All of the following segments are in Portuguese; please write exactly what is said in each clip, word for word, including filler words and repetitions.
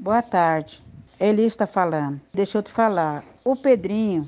Boa tarde. Eli está falando. Deixa eu te falar. O Pedrinho,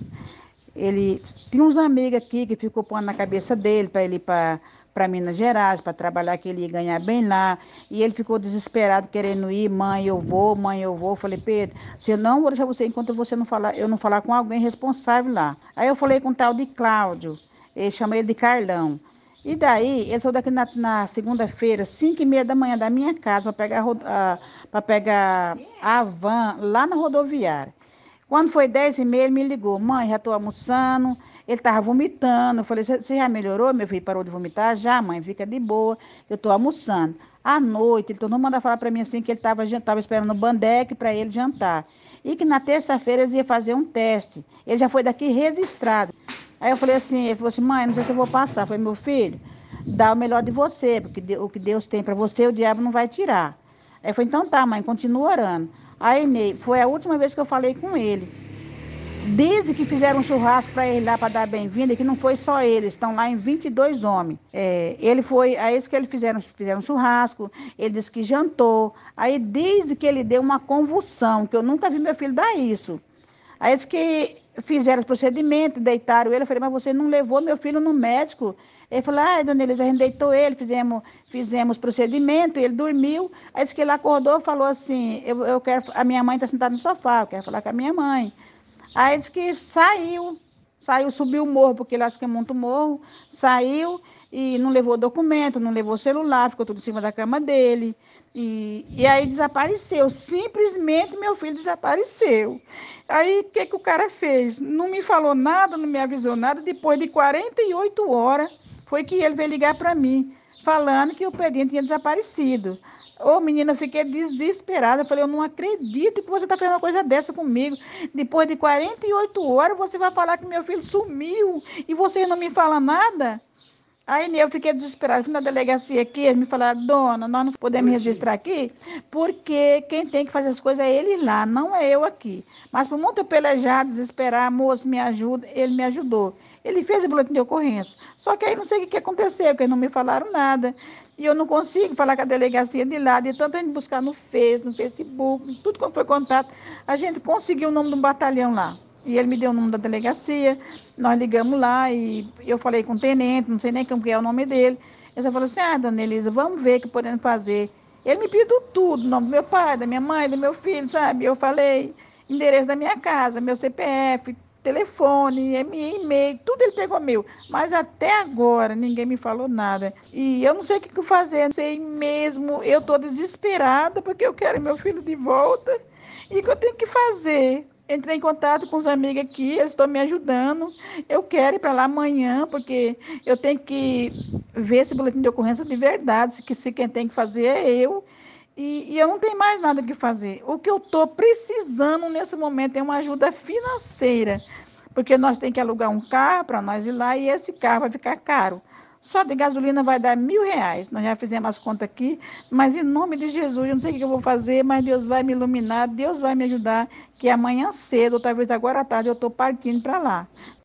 ele tinha uns amigos aqui que ficou pondo na cabeça dele para ele ir para para Minas Gerais, para trabalhar, que ele ia ganhar bem lá. E ele ficou desesperado, querendo ir. Mãe, eu vou, mãe, eu vou. Eu falei, Pedro, se eu não vou deixar você enquanto você não falar, eu não falar com alguém responsável lá. Aí eu falei com o tal de Cláudio. Ele chama ele de Carlão. E daí, ele saiu daqui na, na segunda-feira, cinco e meia da manhã da minha casa, para pegar, a ro- a- pra pegar a van lá na rodoviária. Quando foi dez e meia, ele me ligou. Mãe, já estou almoçando. Ele estava vomitando. Eu falei, você já melhorou, meu filho? Parou de vomitar? Já, mãe, fica de boa. Eu estou almoçando. À noite, ele tornou mandar falar para mim assim que ele estava tava esperando o bandeque para ele jantar. E que na terça-feira eles iam fazer um teste. Ele já foi daqui registrado. Aí eu falei assim, ele falou assim, mãe, não sei se eu vou passar. Eu falei, meu filho, dá o melhor de você, porque de- o que Deus tem para você, o diabo não vai tirar. Aí eu falei, então tá, mãe, continua orando. Aí, Ney, foi a última vez que eu falei com ele. Dizem que fizeram um churrasco para ele lá para dar bem-vinda, e que não foi só eles, estão lá em vinte e dois homens. É, ele foi, aí isso que eles fizeram, fizeram um churrasco, ele disse que jantou. Aí diz que ele deu uma convulsão, que eu nunca vi meu filho dar isso. Aí disse que fizeram o procedimento, deitaram ele. Eu falei, mas você não levou meu filho no médico? Ele falou, ah, dona Elisa, a gente deitou ele, fizemos, fizemos procedimento, ele dormiu. Aí disse que ele acordou e falou assim, eu, eu quero, a minha mãe está sentada no sofá, eu quero falar com a minha mãe. Aí disse que saiu, saiu, subiu o morro, porque ele acha que é muito morro, saiu e não levou documento, não levou celular, ficou tudo em cima da cama dele. E, e aí desapareceu, simplesmente meu filho desapareceu. Aí o que, que o cara fez? Não me falou nada, não me avisou nada. Depois de quarenta e oito horas, foi que ele veio ligar para mim, falando que o Pedrinho tinha desaparecido. Ô, menina, eu fiquei desesperada. Eu falei, eu não acredito que você está fazendo uma coisa dessa comigo. Depois de quarenta e oito horas, você vai falar que meu filho sumiu e você não me fala nada? Aí eu fiquei desesperada. Fui na delegacia aqui, eles me falaram, dona, nós não podemos registrar aqui, porque quem tem que fazer as coisas é ele lá, não é eu aqui. Mas por muito eu pelejar, desesperar, moço, me ajuda, ele me ajudou. Ele fez o boletim de ocorrência. Só que aí não sei o que aconteceu, porque eles não me falaram nada. E eu não consigo falar com a delegacia de lá, de tanto a gente buscar no Face, no Facebook, tudo quanto foi contato. A gente conseguiu o nome de um batalhão lá. E ele me deu o nome da delegacia, nós ligamos lá e eu falei com o tenente, não sei nem como que é o nome dele. Ele só falou assim, ah, dona Elisa, vamos ver o que podemos fazer. Ele me pediu tudo, o nome do meu pai, da minha mãe, do meu filho, sabe? Eu falei, endereço da minha casa, meu C P F, telefone, e-mail, tudo ele pegou meu. Mas até agora ninguém me falou nada. E eu não sei o que fazer, não sei mesmo. Eu estou desesperada porque eu quero meu filho de volta. E o que eu tenho que fazer? Entrei em contato com os amigos aqui, eles estão me ajudando. Eu quero ir para lá amanhã, porque eu tenho que ver esse boletim de ocorrência de verdade, se, que, se quem tem que fazer é eu. E, e eu não tenho mais nada que fazer. O que eu estou precisando nesse momento é uma ajuda financeira, porque nós temos que alugar um carro para nós ir lá e esse carro vai ficar caro. Só de gasolina vai dar mil reais. Nós já fizemos as contas aqui, mas em nome de Jesus, eu não sei o que eu vou fazer, mas Deus vai me iluminar, Deus vai me ajudar, que amanhã cedo, ou talvez agora à tarde, eu estou partindo para lá.